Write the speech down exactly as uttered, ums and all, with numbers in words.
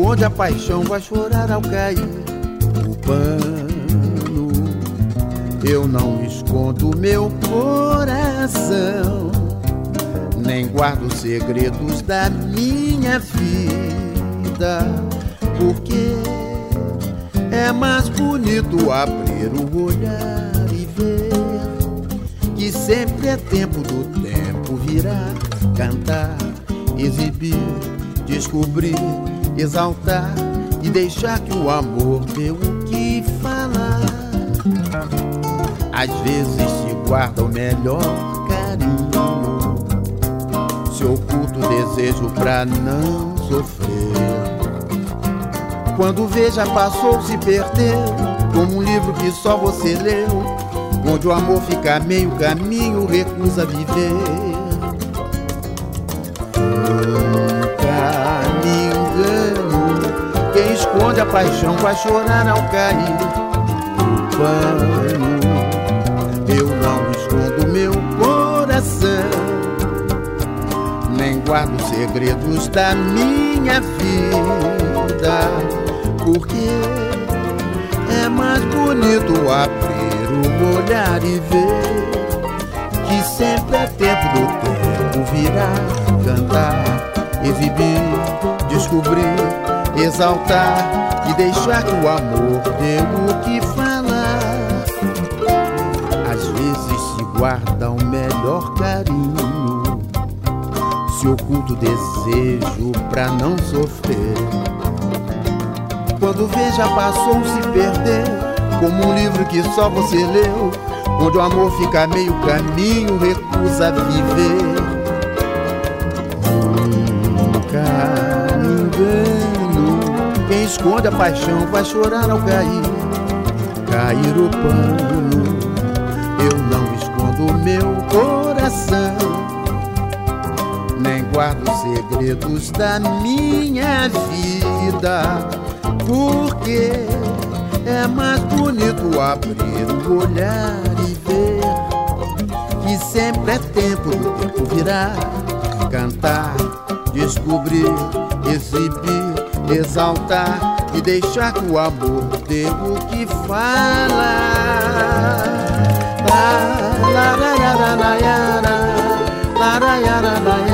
esconde a paixão vai chorar ao cair o pano. Eu não escondo meu coração, nem guardo segredos da minha vida, porque é mais bonito abrir o olhar e ver que sempre é tempo do tempo virar, cantar, exibir, descobrir, exaltar e deixar que o amor dê o que falar. Às vezes se guarda o melhor carinho, se oculta o desejo pra não sofrer. Quando veja passou, se perdeu, como um livro que só você leu, onde o amor fica meio caminho, recusa viver. Nunca me engano, quem esconde a paixão vai chorar ao cair o pano. Eu não escondo meu coração, nem guardo segredos da minha vida, porque é mais bonito abrir o olhar e ver que sempre é tempo do tempo virar, cantar, exibir, descobrir, exaltar e deixar que o amor dê o que falar. Às vezes se guarda o melhor carinho, se oculta o desejo pra não sofrer. Quando vê já passou, se perdeu, como um livro que só você leu, onde o amor fica meio caminho, recusa viver. Nunca me engano, quem esconde a paixão vai chorar ao cair, cair o pano. Eu não escondo meu coração, nem guardo segredos da minha vida, porque é mais bonito abrir o olhar e ver que sempre é tempo do tempo virar, cantar, descobrir, exibir, exaltar e deixar que o amor dê o que fala. La la la la la la la la la la la.